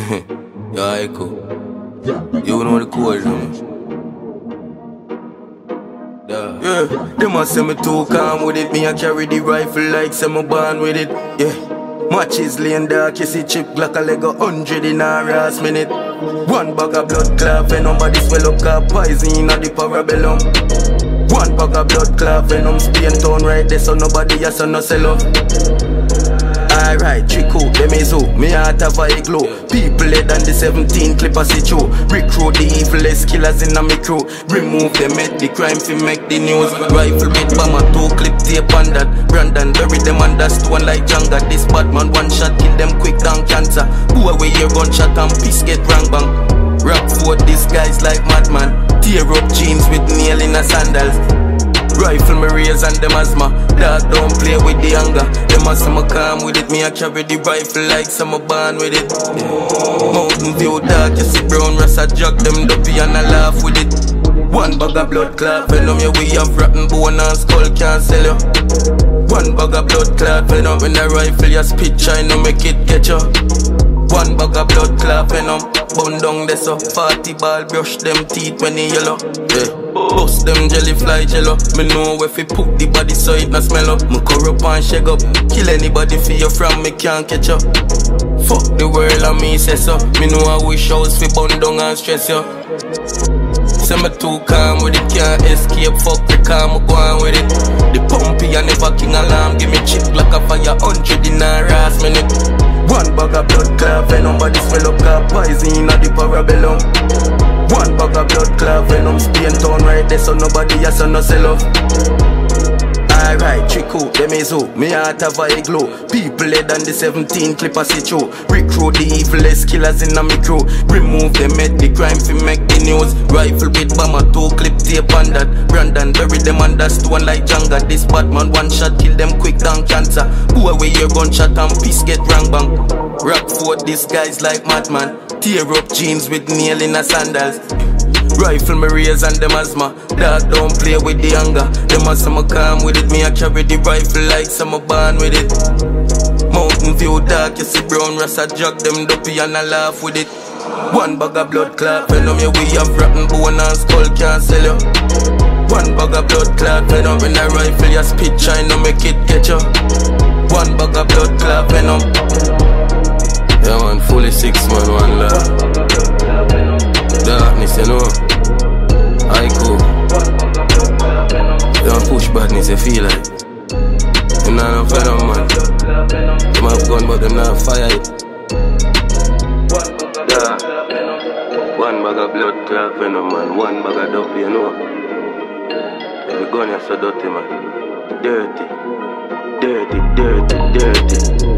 Yo, Echo. You know the code, man. Yeah, they must say me too calm with it. Me I carry the rifle like say me born with it. Yeah. Matches laying dark, you see chip like a leg 100 in a last minute. One bag of blood clot, venom body swell up, car poison at the parabellum. One bag of blood clot, venom Spain town right there, so nobody has no sell up. Alright, Chico, them is who, me heart have a glow. People head than the 17 clip I see through. Recruit the evilest killers in a me crew. Remove them at the crime fi make the news. Rifle with bomber, 2 clip tape on that. Brandon bury them under stone like Jenga. This Batman one shot kill them quick down cancer. Who away your gunshot and piss get rang bang. Rap forward disguise like madman. Tear up jeans with nail in a sandals. Rifle me raise and them asthma. Dog don't play with the anger. Them asthma calm with it. Me I carry the rifle like some born with it. Mountain View dark, you see brown rasta jog them dopey and I laugh with it. One bag of blood clot venom, yeah we have rotten bone and skull can't sell you. One bag of blood clot venom, when the rifle you spit shine no make it get you. One bag of blood clot venom, bun down there so 40 ball brush them teeth when they yellow. Yeah. Bust them jelly fly jello. Me know where fi put the body so it not smell up. Me corrupt and shake up. Kill anybody for you from me can't catch up. Fuck the world and me say so. Me know I wish house fi bun down and stress you. Say me too calm with it, can't escape. Fuck the calm, me go on with it. The pumpy and never king alarm. Give me chip like a fire 100 in a last minute. One bag of blood clot venom, body swell up, car poison at the parabellum. One bag of blood clot venom, Spain town right there, so nobody has no sell off. Alright, Chico, them is who, me heart have a glow. People head than the 17 clip I see through. Recruit the evilest killers in a me crew. Remove them at the crime fi make the news. Rifle with bomber, 2 clip tape on that. Brandon bury them under stone like Jenga. This Batman one shot kill them quick down cancer. Who away your gunshot and piss get rang bang. Rap forward disguise like madman. Tear up jeans with nail in a sandals. Rifle me raise and them asthma. Dog don't play with the anger. Them asthma calm with it. Me I carry the rifle like some born with it. Mountain View dark, you see brown rasta jog them dopey and I laugh with it. One bag of blood clot venom, yeah we have rotten bone and skull can't sell you. One bag of blood clot venom, when the rifle you spit shine no make it get you. One bag of blood clot venom. Yeah man, fully 6 man, one love. Darkness, you know. I go. Don't push badness, you feel like. Them not no venom, man. Them have gun, but them not fire it. Yeah. One bag of blood clot venom, man. One bag of dope, you know. Every gun is so dirty, man. Dirty. Dirty, dirty, dirty.